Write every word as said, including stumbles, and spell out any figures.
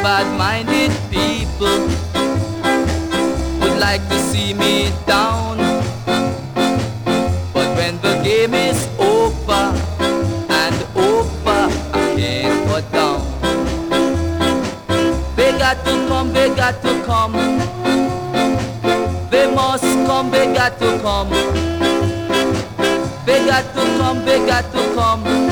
bad-minded people would like to see me down. But when the game is over and over, I can't go down. They got to come, they got to come. They must come, they got to come. They got to come, they got to come.